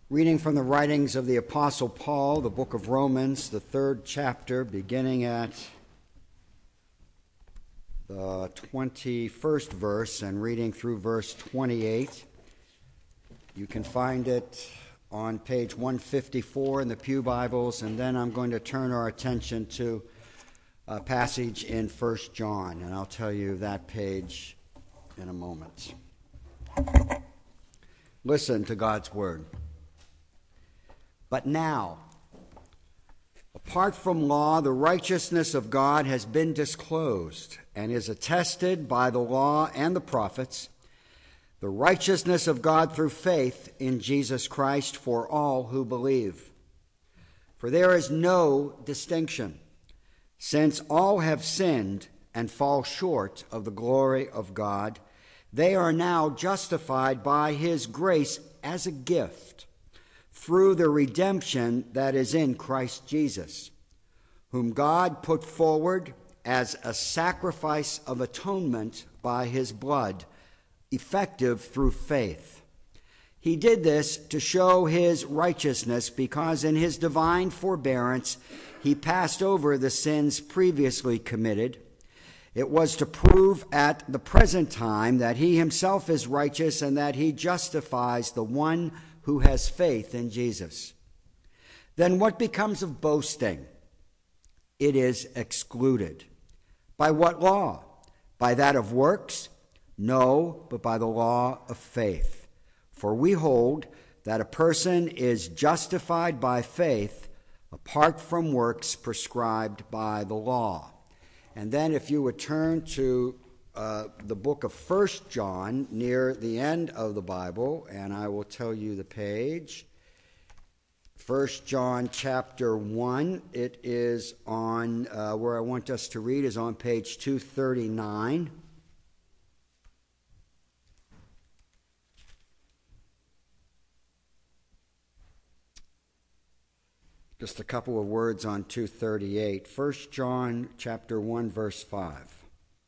Reading from the writings of the Apostle Paul, the book of Romans, the 3rd chapter, beginning at the 21st verse and reading through verse 28. You can find it on page 154 in the Pew Bibles, and then I'm going to turn our attention to a passage in 1 John, and I'll tell you that page in a moment. Listen to God's word. But now, apart from law, the righteousness of God has been disclosed and is attested by the law and the prophets, the righteousness of God through faith in Jesus Christ for all who believe. For there is no distinction, since all have sinned and fall short of the glory of God. They are now justified by his grace as a gift, through the redemption that is in Christ Jesus, whom God put forward as a sacrifice of atonement by his blood, effective through faith. He did this to show his righteousness, because in his divine forbearance he passed over the sins previously committed. It was to prove at the present time that he himself is righteous and that he justifies the one who has faith in Jesus. Then what becomes of boasting? It is excluded. By what law? By that of works? No, but by the law of faith. For we hold that a person is justified by faith apart from works prescribed by the law. And then if you would turn to the book of 1 John near the end of the Bible, and I will tell you the page. 1 John chapter 1, it is on, where I want us to read is on page 239. Just a couple of words on 238. 1 John chapter 1, verse 5.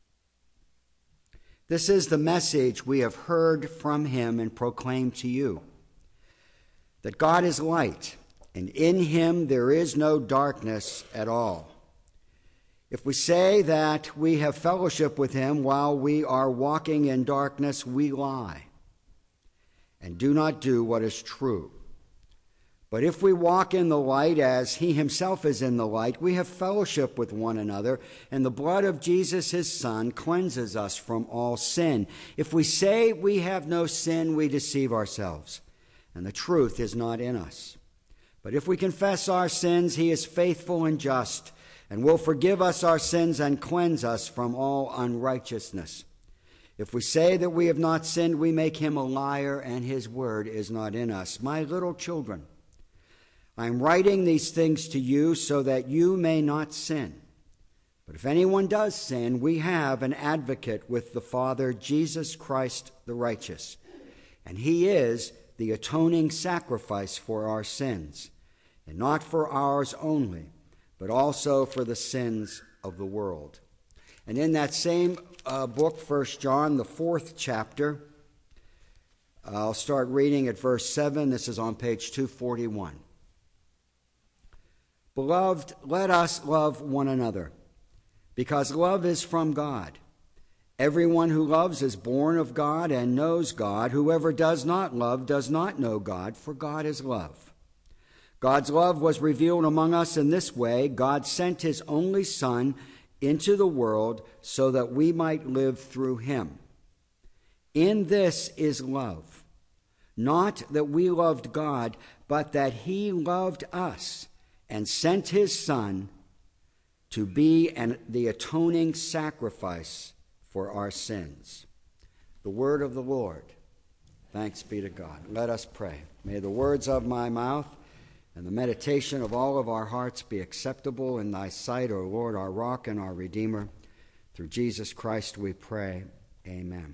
This is the message we have heard from him and proclaimed to you, that God is light, and in him there is no darkness at all. If we say that we have fellowship with him while we are walking in darkness, we lie and do not do what is true. But if we walk in the light as he himself is in the light, we have fellowship with one another, and the blood of Jesus, his Son, cleanses us from all sin. If we say we have no sin, we deceive ourselves, and the truth is not in us. But if we confess our sins, he is faithful and just, and will forgive us our sins and cleanse us from all unrighteousness. If we say that we have not sinned, we make him a liar, and his word is not in us. My little children, I am writing these things to you so that you may not sin. But if anyone does sin, we have an advocate with the Father, Jesus Christ the righteous. And he is the atoning sacrifice for our sins, and not for ours only, but also for the sins of the world. And in that same book, 1 John, the 4th chapter, I'll start reading at verse 7. This is on page 241. Beloved, let us love one another, because love is from God. Everyone who loves is born of God and knows God. Whoever does not love does not know God, for God is love. God's love was revealed among us in this way: God sent his only Son into the world so that we might live through him. In this is love, not that we loved God, but that he loved us and sent his Son to be the atoning sacrifice for our sins. The word of the Lord. Thanks be to God. Let us pray. May the words of my mouth and the meditation of all of our hearts be acceptable in thy sight, O Lord, our rock and our Redeemer. Through Jesus Christ we pray. Amen.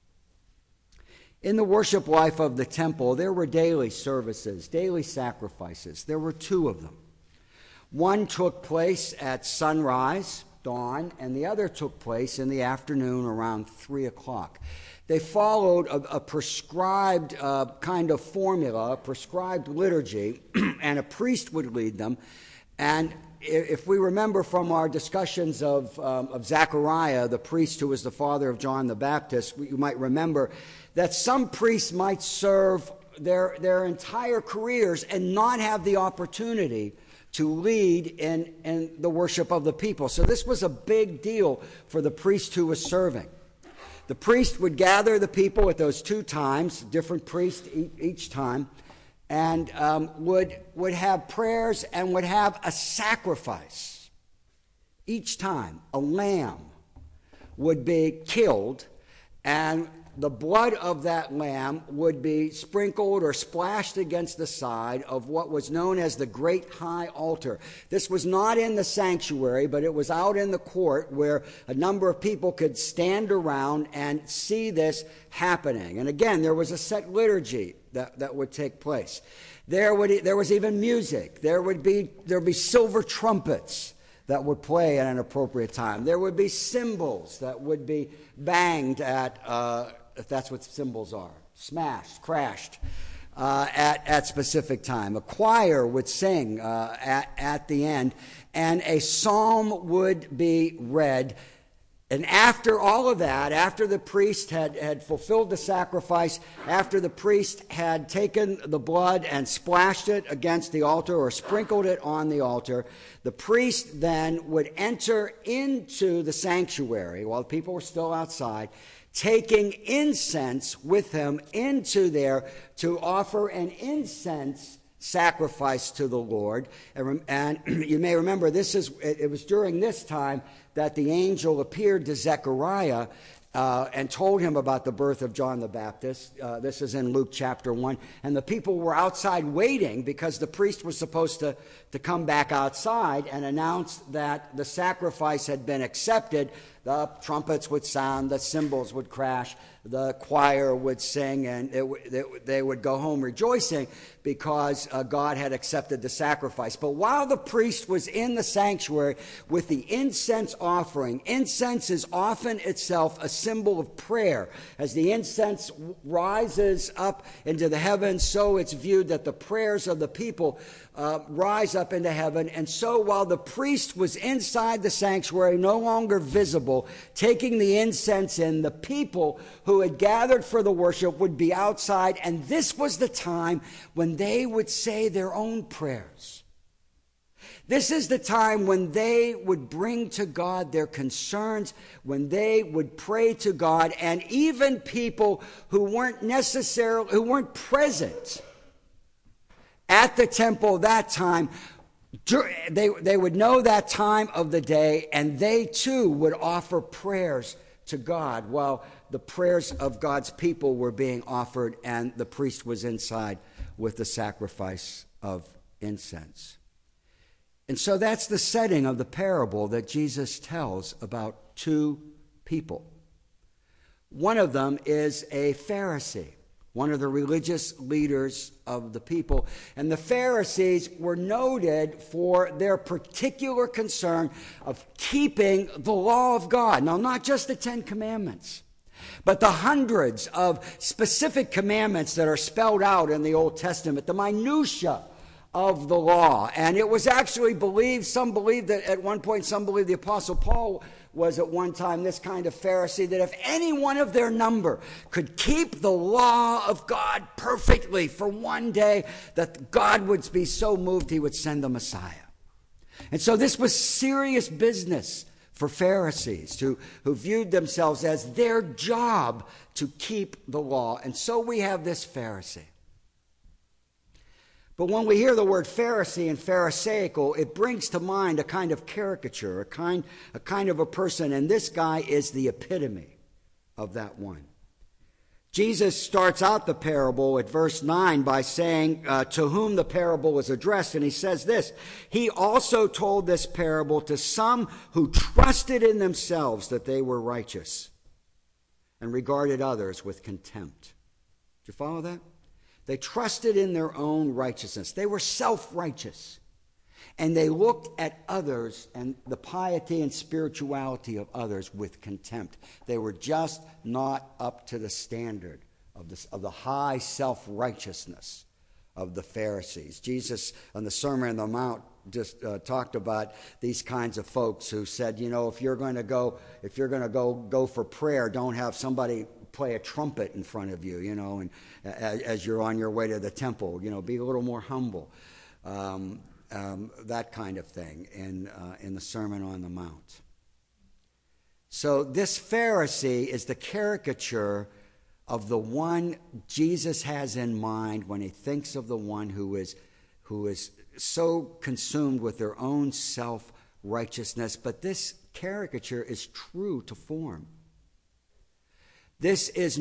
In the worship life of the temple, there were daily services, daily sacrifices. There were 2 of them. One took place at sunrise, dawn, and the other took place in the afternoon around 3 o'clock. They followed a prescribed kind of formula, a prescribed liturgy, and a priest would lead them. And if we remember from our discussions of Zechariah, the priest who was the father of John the Baptist, you might remember that some priests might serve their entire careers and not have the opportunity to lead in the worship of the people. So this was a big deal for the priest who was serving. The priest would gather the people at those 2 times, different priests each time, and would have prayers and would have a sacrifice. Each time, a lamb would be killed, and the blood of that lamb would be sprinkled or splashed against the side of what was known as the great high altar. This was not in the sanctuary, but it was out in the court where a number of people could stand around and see this happening. And again, there was a set liturgy that would take place. There was even music. There would be silver trumpets that would play at an appropriate time. There would be cymbals that would be banged at, if that's what cymbals are, smashed, crashed, at specific time. A choir would sing at the end, and a psalm would be read. And after all of that, after the priest had fulfilled the sacrifice, after the priest had taken the blood and splashed it against the altar or sprinkled it on the altar, the priest then would enter into the sanctuary while the people were still outside, taking incense with him into there to offer an incense sacrifice to the Lord. And you may remember it was during this time that the angel appeared to Zechariah and told him about the birth of John the Baptist. This is in Luke chapter 1. And the people were outside waiting because the priest was supposed to come back outside and announce that the sacrifice had been accepted. The trumpets would sound, the cymbals would crash, the choir would sing, and they would go home rejoicing because God had accepted the sacrifice. But while the priest was in the sanctuary with the incense offering, incense is often itself a symbol of prayer. As the incense rises up into the heavens, so it's viewed that the prayers of the people rise up into heaven. And so while the priest was inside the sanctuary, no longer visible, taking the incense in, the people who had gathered for the worship would be outside, and this was the time when they would say their own prayers. This is the time when they would bring to God their concerns, when they would pray to God, and even people who weren't present at the temple that time, they would know that time of the day, and they too would offer prayers to God while the prayers of God's people were being offered and the priest was inside with the sacrifice of incense. And so that's the setting of the parable that Jesus tells about 2 people. One of them is a Pharisee, one of the religious leaders of the people. And the Pharisees were noted for their particular concern of keeping the law of God. Now, not just the 10 Commandments, but the hundreds of specific commandments that are spelled out in the Old Testament, the minutia of the law. And it was actually believed, some believed that at one point, some believed the Apostle Paul was at one time this kind of Pharisee, that if any one of their number could keep the law of God perfectly for one day, that God would be so moved he would send the Messiah. And so this was serious business for Pharisees who viewed themselves as their job to keep the law. And so we have this Pharisee. But when we hear the word Pharisee and Pharisaical, it brings to mind a kind of caricature, a kind of a person, and this guy is the epitome of that one. Jesus starts out the parable at verse 9 by saying to whom the parable is addressed, and he says this: he also told this parable to some who trusted in themselves that they were righteous and regarded others with contempt. Do you follow that? They trusted in their own righteousness. They were self-righteous. And they looked at others and the piety and spirituality of others with contempt. They were just not up to the standard of the high self-righteousness of the Pharisees. Jesus, on the Sermon on the Mount, just talked about these kinds of folks who said, if you're going to go for prayer, don't have somebody play a trumpet in front of you, and as you're on your way to the temple, be a little more humble. That kind of thing in the Sermon on the Mount. So this Pharisee is the caricature of the one Jesus has in mind when he thinks of the one who is so consumed with their own self-righteousness. But this caricature is true to form. This is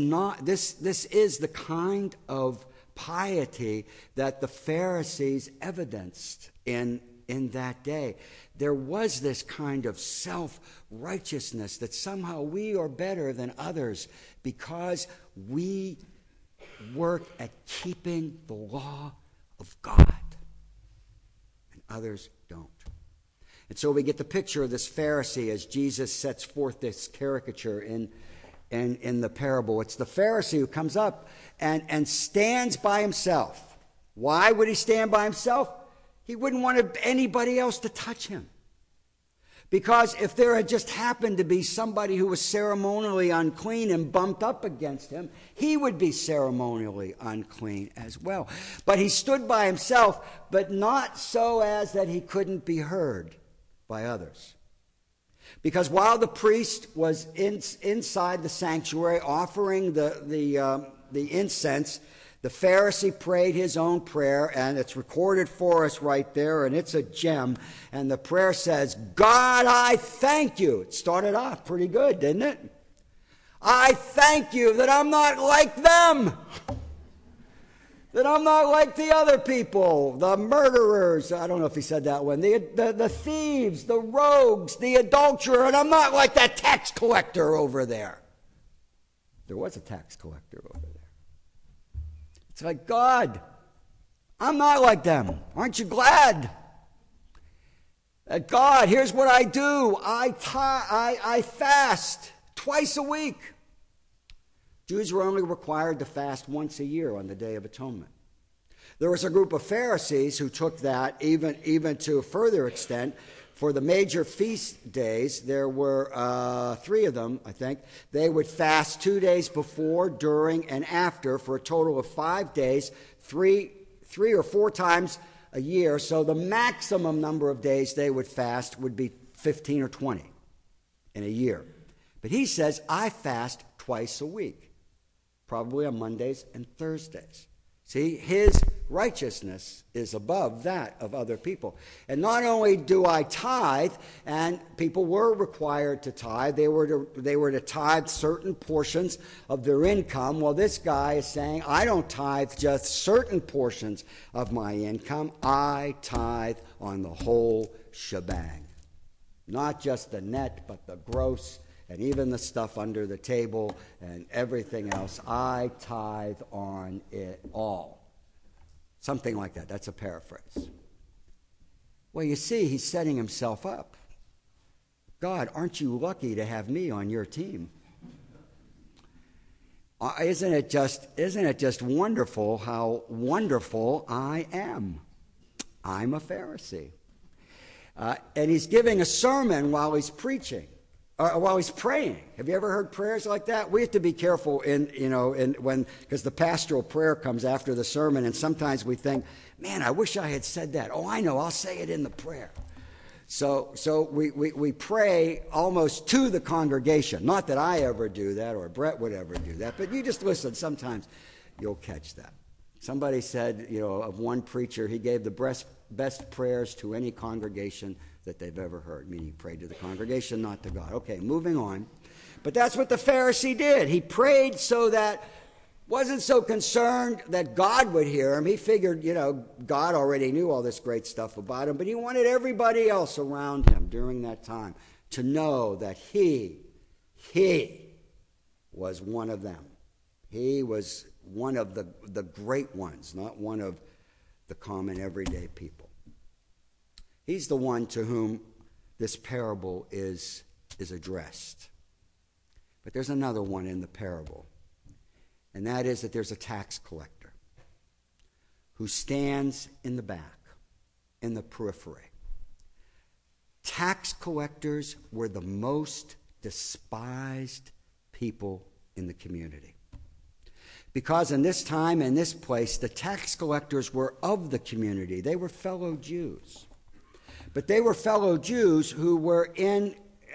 the kind of piety that the Pharisees evidenced in that day. There was this kind of self-righteousness that somehow we are better than others because we work at keeping the law of God, and others don't. And so we get the picture of this Pharisee as Jesus sets forth this caricature in the parable. It's the Pharisee who comes up and stands by himself. Why would he stand by himself? He wouldn't want anybody else to touch him. Because if there had just happened to be somebody who was ceremonially unclean and bumped up against him, he would be ceremonially unclean as well. But he stood by himself, but not so as that he couldn't be heard by others. Because while the priest was inside the sanctuary offering the incense, the Pharisee prayed his own prayer, and it's recorded for us right there, and it's a gem. And the prayer says, God, I thank you. It started off pretty good, didn't it? I thank you that I'm not like them. That I'm not like the other people, the murderers. I don't know if he said that one. The thieves, the rogues, the adulterer, and I'm not like that tax collector over there. There was a tax collector over there. It's like, God, I'm not like them. Aren't you glad? God, here's what I do. I fast twice a week. Jews were only required to fast once a year on the Day of Atonement. There was a group of Pharisees who took that even to a further extent. For the major feast days, there were 3 of them, I think. They would fast 2 days before, during, and after for a total of 5 days, three or 4 times a year. So the maximum number of days they would fast would be 15 or 20 in a year. But he says, I fast twice a week, probably on Mondays and Thursdays. See, his righteousness is above that of other people. And not only do I tithe, and people were required to tithe, they were to tithe certain portions of their income. Well, this guy is saying, I don't tithe just certain portions of my income. I tithe on the whole shebang. Not just the net, but the gross, and even the stuff under the table and everything else. I tithe on it all. Something like that. That's a paraphrase. Well, you see, he's setting himself up. God, aren't you lucky to have me on your team? Isn't it just wonderful how wonderful I am? I'm a Pharisee. And he's giving a sermon while he's preaching. While he's praying. Have you ever heard prayers like that? We have to be careful because the pastoral prayer comes after the sermon, and sometimes we think, man, I wish I had said that. Oh, I know, I'll say it in the prayer. So we pray almost to the congregation. Not that I ever do that or Brett would ever do that, but you just listen. Sometimes you'll catch that. Somebody said, of one preacher, he gave the best prayers to any congregation that they've ever heard, meaning he prayed to the congregation, not to God. Okay, moving on. But that's what the Pharisee did. He prayed so that wasn't so concerned that God would hear him. He figured, God already knew all this great stuff about him, but he wanted everybody else around him during that time to know that he was one of them. He was one of the great ones, not one of the common everyday people. He's the one to whom this parable is addressed. But there's another one in the parable, and that is that there's a tax collector who stands in the back, in the periphery. Tax collectors were the most despised people in the community. Because in this time, in this place, the tax collectors were of the community. They were fellow Jews. But they were fellow Jews who were in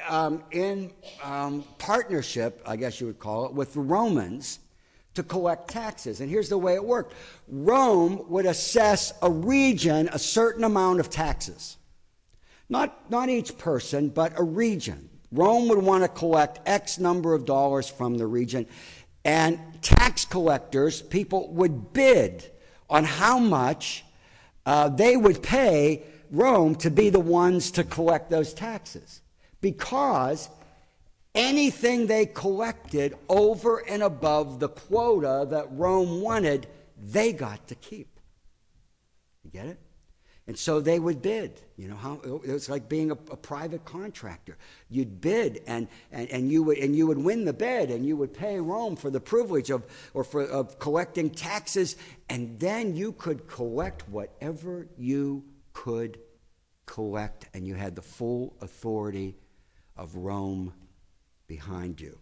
partnership, I guess you would call it, with the Romans to collect taxes. And here's the way it worked. Rome would assess a region a certain amount of taxes. Not each person, but a region. Rome would want to collect X number of dollars from the region. And tax collectors, people would bid on how much they would pay Rome to be the ones to collect those taxes. Because anything they collected over and above the quota that Rome wanted, they got to keep. You get it? And so they would bid. You know how it was like being a private contractor. You'd bid, and you would win the bid, and you would pay Rome for the privilege of collecting taxes, and then you could collect whatever you could collect, and you had the full authority of Rome behind you.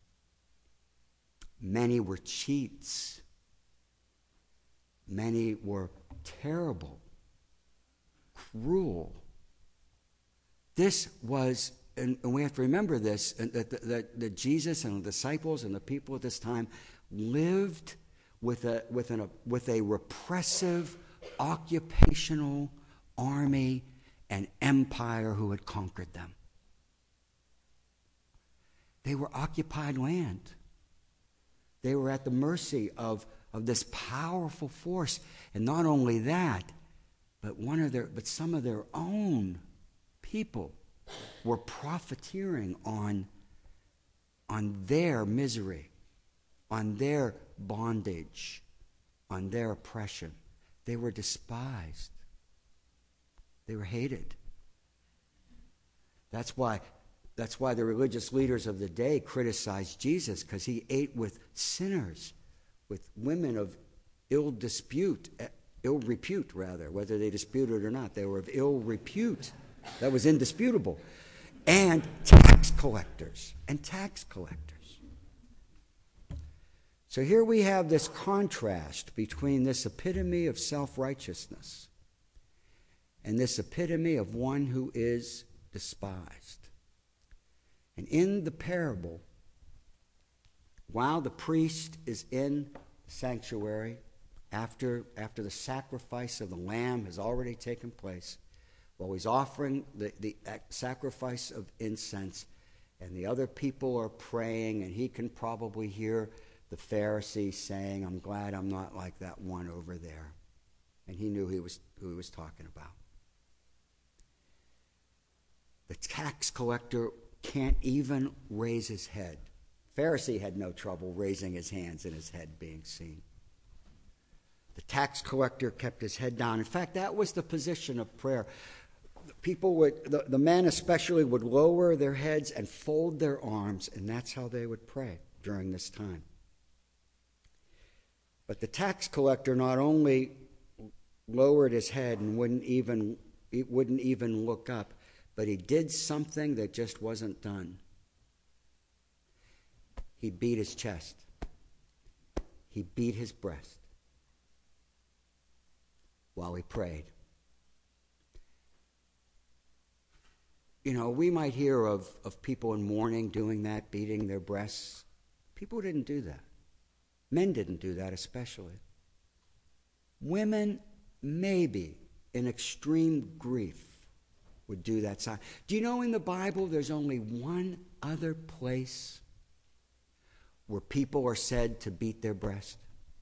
Many were cheats. Many were terrible, cruel. This was, and we have to remember this, that Jesus and the disciples and the people at this time lived with a repressive, occupational army and empire who had conquered them. They were occupied land. They were at the mercy of this powerful force. And not only that, but some of their own people were profiteering on their misery, on their bondage, on their oppression. They were despised. They were hated. That's why the religious leaders of the day criticized Jesus, because he ate with sinners, with women of ill repute, whether they disputed or not. They were of ill repute. That was indisputable. And tax collectors. So here we have this contrast between this epitome of self-righteousness and this epitome of one who is despised. And in the parable, while the priest is in the sanctuary, after the sacrifice of the lamb has already taken place, while he's offering the sacrifice of incense, and the other people are praying, and he can probably hear the Pharisee saying, "I'm glad I'm not like that one over there." And he knew who he was talking about. The tax collector can't even raise his head. Pharisee had no trouble raising his hands and his head being seen. The tax collector kept his head down. In fact, that was the position of prayer. The men especially would lower their heads and fold their arms, and that's how they would pray during this time. But the tax collector not only lowered his head and wouldn't even look up, but he did something that just wasn't done. He beat his chest. He beat his breast while he prayed. You know, we might hear of people in mourning doing that, beating their breasts. People didn't do that. Men didn't do that especially. Women, maybe, in extreme grief, would do that sign. Do you know in the Bible there's only one other place where people are said to beat their breast?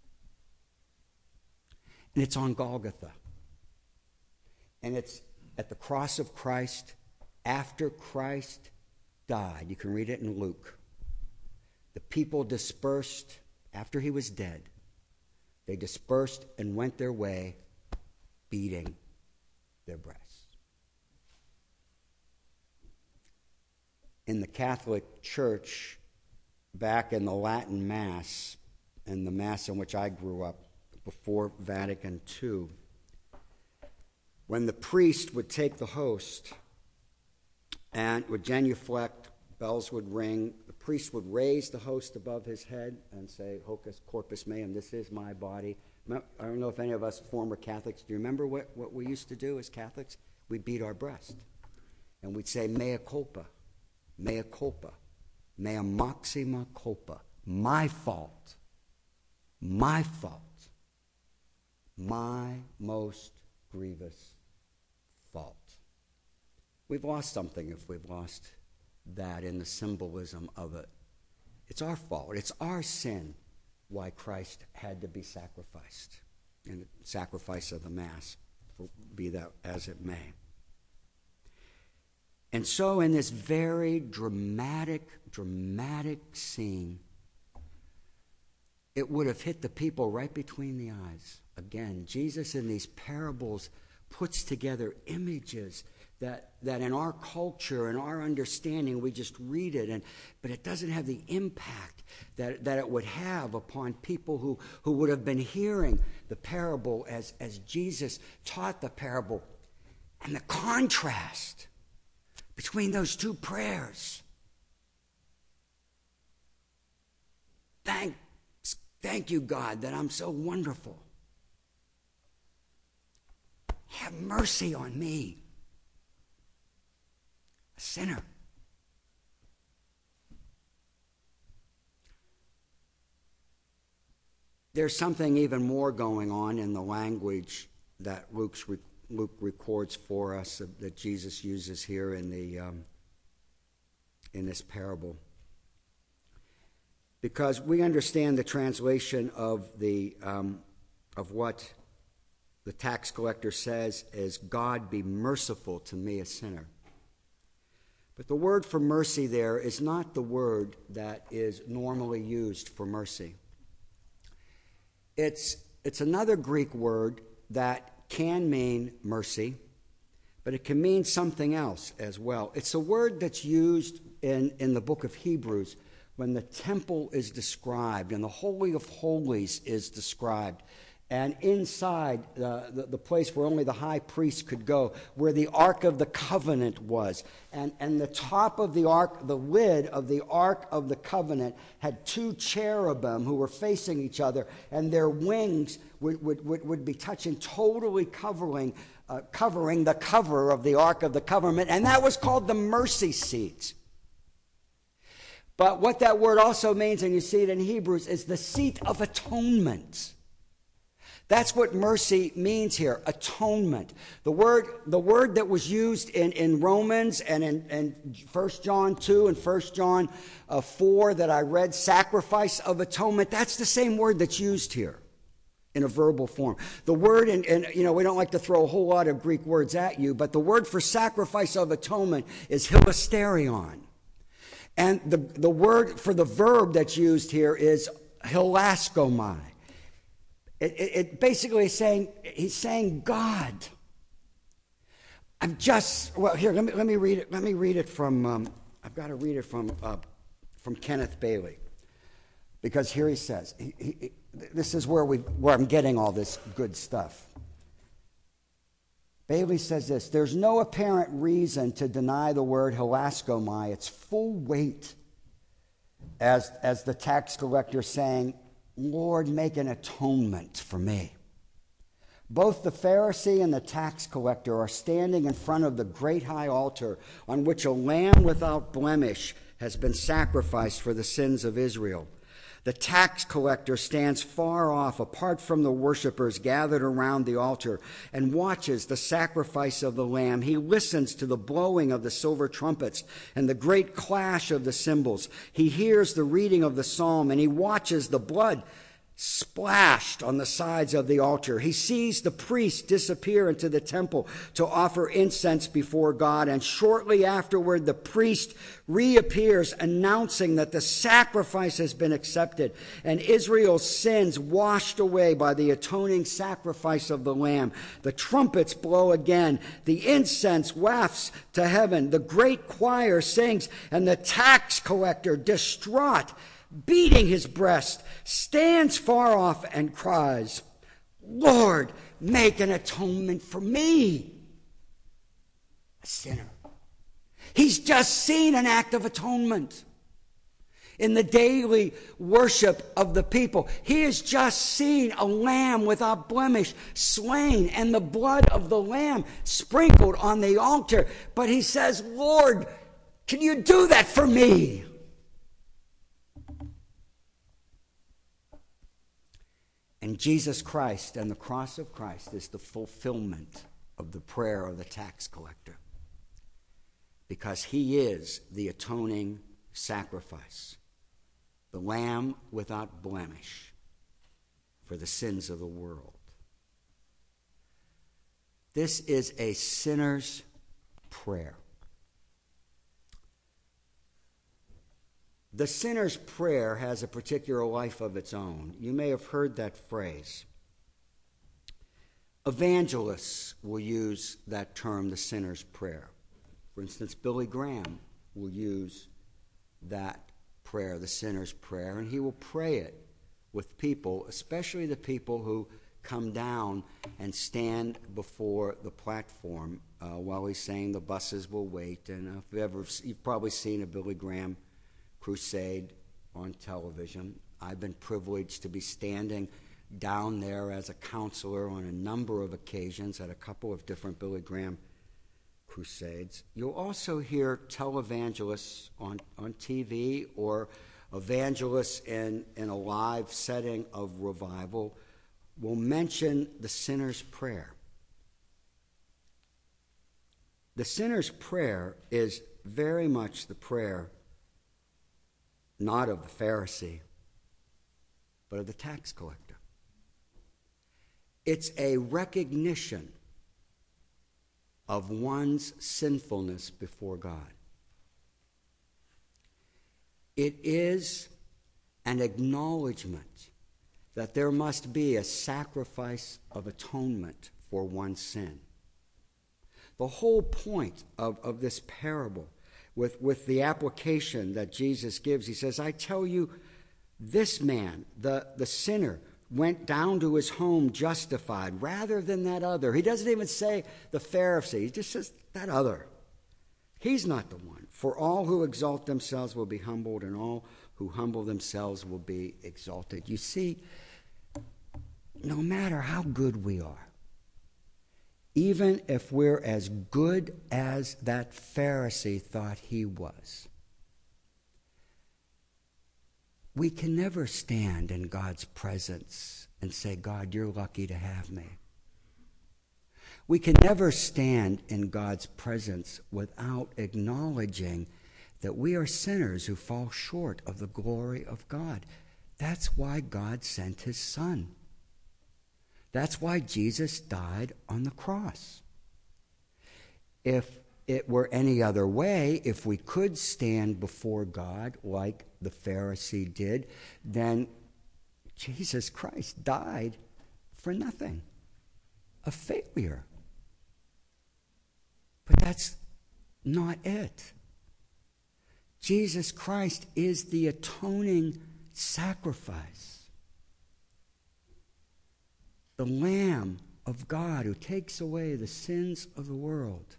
And it's on Golgotha. And it's at the cross of Christ after Christ died. You can read it in Luke. The people dispersed after he was dead. They dispersed and went their way, beating their breasts. in the Catholic Church back in the Latin Mass, and the Mass in which I grew up before Vatican II, when the priest would take the host and would genuflect, bells would ring, the priest would raise the host above his head and say, Hocus corpus meum, this is my body. I don't know if any of us former Catholics, do you remember what we used to do as Catholics? We'd beat our breast, and we'd say, mea culpa, mea maxima culpa, my fault, my most grievous fault. We've lost something if we've lost that in the symbolism of it. It's our fault. It's our sin why Christ had to be sacrificed in the sacrifice of the Mass, be that as it may. And so in this very dramatic scene, it would have hit the people right between the eyes. Again, Jesus in these parables puts together images that in our culture and our understanding, we just read it, but it doesn't have the impact that it would have upon people who would have been hearing the parable as Jesus taught the parable. And the contrast between those two prayers. Thank you, God, that I'm so wonderful. Have mercy on me, a sinner. There's something even more going on in the language that Luke records for us that Jesus uses here in this parable. Because we understand the translation of what the tax collector says is, God be merciful to me, a sinner. But the word for mercy there is not the word that is normally used for mercy. It's another Greek word that can mean mercy, but it can mean something else as well. It's a word that's used in the book of Hebrews when the temple is described and the Holy of Holies is described. And inside the place where only the high priest could go, where the Ark of the Covenant was. And the top of the Ark, the lid of the Ark of the Covenant, had two cherubim who were facing each other, and their wings would be touching, totally covering the cover of the Ark of the Covenant. And that was called the mercy seat. But what that word also means, and you see it in Hebrews, is the seat of atonement. That's what mercy means here, atonement. The word that was used in Romans and in 1 John 2 and 1 John 4 that I read, sacrifice of atonement, that's the same word that's used here in a verbal form. The word, and we don't like to throw a whole lot of Greek words at you, but the word for sacrifice of atonement is hilasterion. And the word for the verb that's used here is hilaskomai. It basically is saying, he's saying, God, here, let me read it. Let me read it from, I've got to read it from Kenneth Bailey. Because here he says, this is where I'm getting all this good stuff. Bailey says this: there's no apparent reason to deny the word hilaskomai its full weight as the tax collector saying, Lord, make an atonement for me. Both the Pharisee and the tax collector are standing in front of the great high altar on which a lamb without blemish has been sacrificed for the sins of Israel. The tax collector stands far off, apart from the worshipers gathered around the altar, and watches the sacrifice of the lamb. He listens to the blowing of the silver trumpets and the great clash of the cymbals. He hears the reading of the psalm, and he watches the blood splashed on the sides of the altar. He sees the priest disappear into the temple to offer incense before God, and shortly afterward the priest reappears announcing that the sacrifice has been accepted and Israel's sins washed away by the atoning sacrifice of the Lamb. The trumpets blow again, the incense wafts to heaven, the great choir sings, and the tax collector, distraught, beating his breast, stands far off and cries, "Lord, make an atonement for me, a sinner." He's just seen an act of atonement in the daily worship of the people. He has just seen a lamb without blemish slain and the blood of the lamb sprinkled on the altar. But he says, "Lord, can you do that for me?" And Jesus Christ and the cross of Christ is the fulfillment of the prayer of the tax collector, because he is the atoning sacrifice, the lamb without blemish for the sins of the world. This is a sinner's prayer. The sinner's prayer has a particular life of its own. You may have heard that phrase. Evangelists will use that term, the sinner's prayer. For instance, Billy Graham will use that prayer, the sinner's prayer, and he will pray it with people, especially the people who come down and stand before the platform while he's saying the buses will wait. And if you've probably seen a Billy Graham crusade on television. I've been privileged to be standing down there as a counselor on a number of occasions at a couple of different Billy Graham crusades. You'll also hear televangelists on TV or evangelists in a live setting of revival will mention the sinner's prayer. The sinner's prayer is very much the prayer not of the Pharisee, but of the tax collector. It's a recognition of one's sinfulness before God. It is an acknowledgement that there must be a sacrifice of atonement for one's sin. The whole point of this parable, with the application that Jesus gives, he says, "I tell you, this man, the sinner, went down to his home justified rather than that other." He doesn't even say the Pharisee. He just says that other. He's not the one. "For all who exalt themselves will be humbled, and all who humble themselves will be exalted." You see, no matter how good we are, even if we're as good as that Pharisee thought he was, we can never stand in God's presence and say, "God, you're lucky to have me." We can never stand in God's presence without acknowledging that we are sinners who fall short of the glory of God. That's why God sent his Son. That's why Jesus died on the cross. If it were any other way, if we could stand before God like the Pharisee did, then Jesus Christ died for nothing, a failure. But that's not it. Jesus Christ is the atoning sacrifice, the Lamb of God who takes away the sins of the world,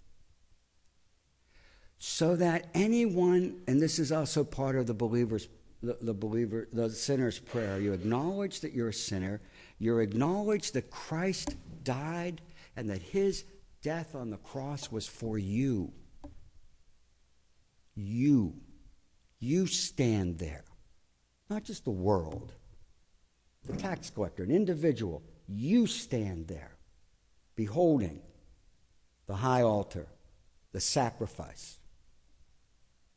so that anyone, and this is also part of the sinner's prayer, you acknowledge that you're a sinner, you acknowledge that Christ died and that his death on the cross was for you. You stand there, not just the world, the tax collector, an individual. You stand there, beholding the high altar, the sacrifice.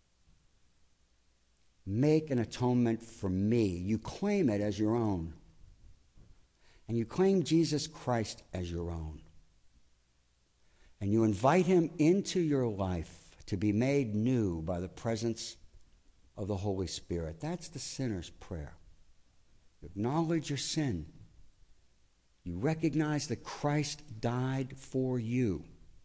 Make an atonement for me. You claim it as your own. and you claim Jesus Christ as your own, and you invite him into your life to be made new by the presence of the Holy Spirit. That's the sinner's prayer. You acknowledge your sin. You recognize that Christ died for you.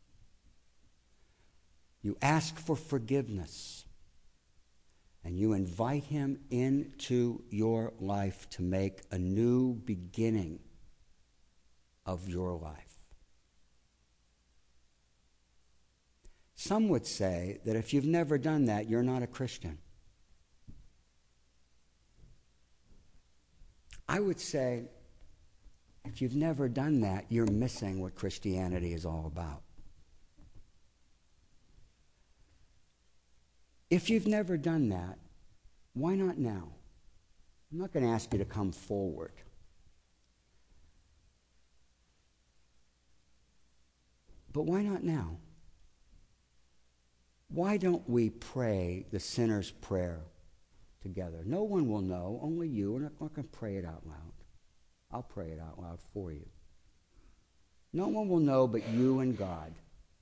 You ask for forgiveness. And you invite him into your life to make a new beginning of your life. Some would say that if you've never done that, you're not a Christian. I would say, if you've never done that, you're missing what Christianity is all about. If you've never done that, why not now? I'm not going to ask you to come forward. But why not now? Why don't we pray the sinner's prayer together? No one will know, only you. We're not going to pray it out loud. I'll pray it out loud for you. No one will know but you and God.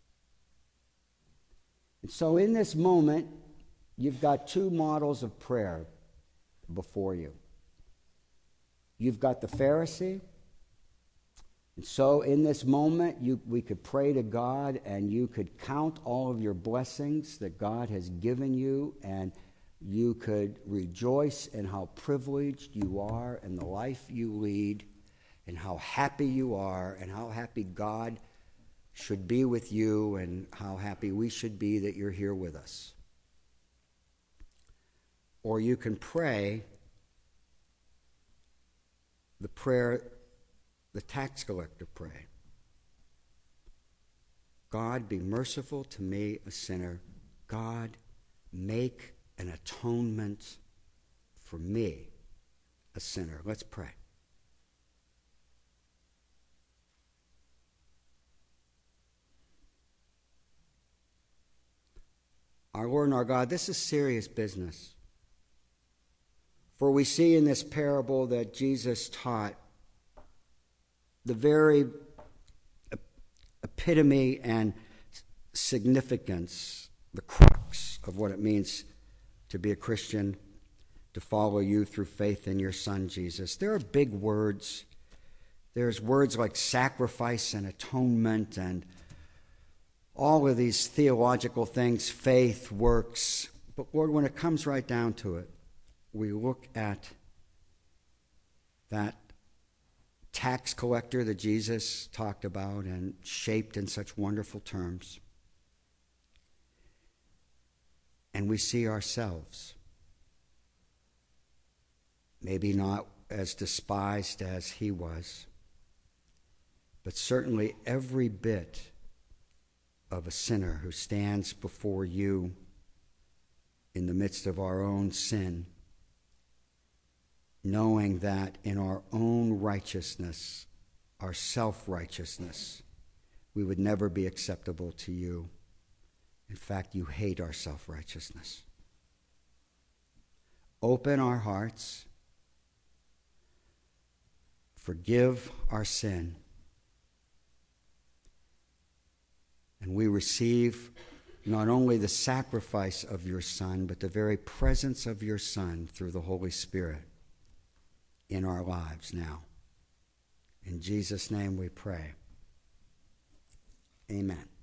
And so in this moment, you've got two models of prayer before you. You've got the Pharisee. And so in this moment, we could pray to God, and you could count all of your blessings that God has given you, and you could rejoice in how privileged you are in the life you lead, and how happy you are, and how happy God should be with you, and how happy we should be that you're here with us. Or you can pray the prayer the tax collector prayed. God, be merciful to me, a sinner. God, make an atonement for me, a sinner. Let's pray. Our Lord and our God, this is serious business. For we see in this parable that Jesus taught the very epitome and significance, the crux of what it means to be a Christian, to follow you through faith in your Son, Jesus. There are big words. There's words like sacrifice and atonement and all of these theological things, faith, works. But Lord, when it comes right down to it, we look at that tax collector that Jesus talked about and shaped in such wonderful terms. And we see ourselves, maybe not as despised as he was, but certainly every bit of a sinner who stands before you in the midst of our own sin, knowing that in our own righteousness, our self-righteousness, we would never be acceptable to you. In fact, you hate our self-righteousness. Open our hearts, forgive our sin, and we receive not only the sacrifice of your Son, but the very presence of your Son through the Holy Spirit in our lives now. In Jesus' name we pray. Amen.